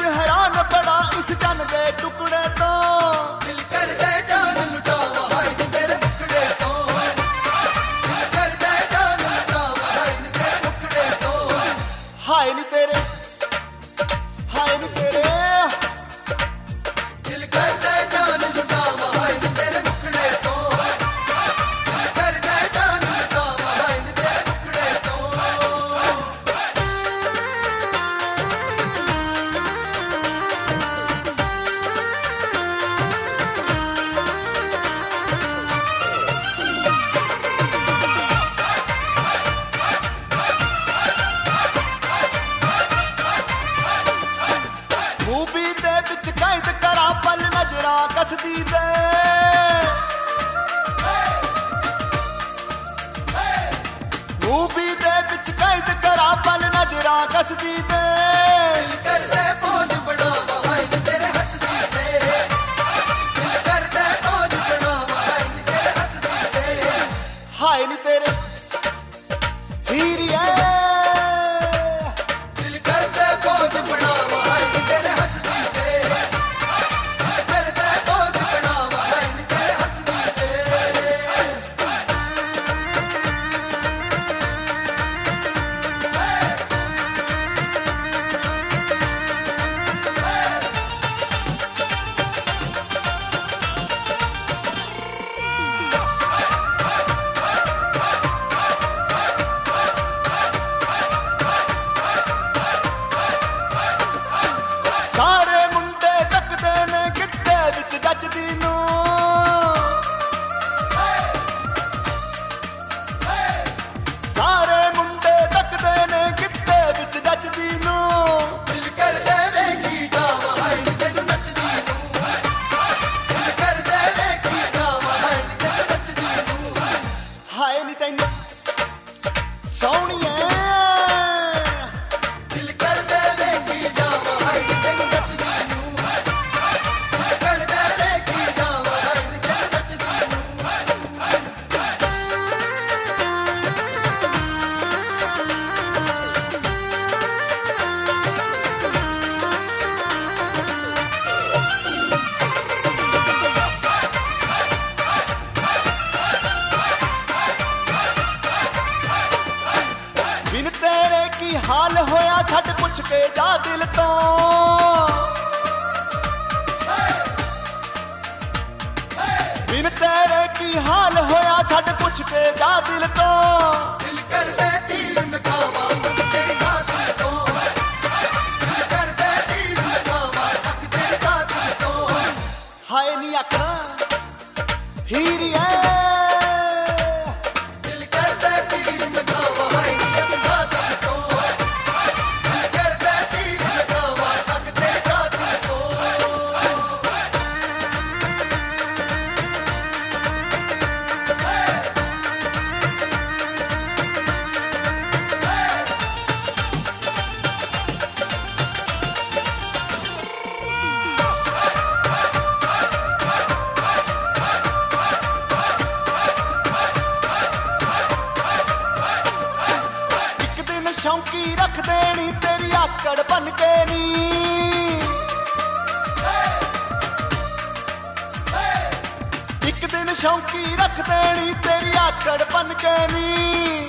आज हैरान बड़ा इस जन दे टुकड़े तो। दिल कर दे जान लुटावा हाय नी तेरे मुखड़े तो, दिल कर दे जान लुटावा हाय नी तेरे मुखड़े तो, हाय नी तेरे, हाय नी तेरे, दिल कर दे जान लुटावा हाय नी तेरे मुखड़े तो, दिल कर दे जान लुटावा हाय नी तेरे मुखड़े तो। मूवी दे विच कैद करा पल नजरा कसदी दे, मूवी दे विच कैद करा पल नजरा कसदी दे। दिल कर दे पौज बढ़ावा हाय नी तेरे हंसदी दे, दिल कर दे पौज बढ़ावा हाय नी तेरे हंसदी दे, हाय नी तेरे हीरिए, दिल कर दे पौज बढ़ावा हाय नी तेरे हंसदी दे, दिल कर दे पौज बढ़ावा हाय नी तेरे हंसदी दे। सारे मुंडे तकदे ने गिद्दे विच जचदी नूं, सारे मुंडे तकदे ने गिद्दे विच जचदी नूं। दिल कर दे वेखी जावा हाय नी तेनू नचदी नूं, दिल कर दे वेखी जावा हाय नी तेनू नचदी नूं, हाय नी तैनू सोहणीए, दिल कर दे वेखी जावा हाय नी तेनू नचदी नूं, दिल कर दे वेखी जावा हाय नी तेनू नचदी नूं। बिन तेरे की हाल होया छड़ पुछ के जा दिल तो, बिन तेरे की हाल होया छड़ पुछ के जा दिल तो। दिल कर दे तीर नखावा तक तेरी कातिल तो, दिल कर दे तीर नखावा तक तेरी कातिल तो, हाय नी आखना हीरिए, दिल कर दे तीर नखावा हाय नी तेरी कातिल तो, दिल कर दे तीर नखावा तक तेरी कातिल तो। एक दिन शौकी रख देनी तेरी आकड़ बन के नी, एक दिन शौकी रख देनी तेरी आकड़ बन के नी।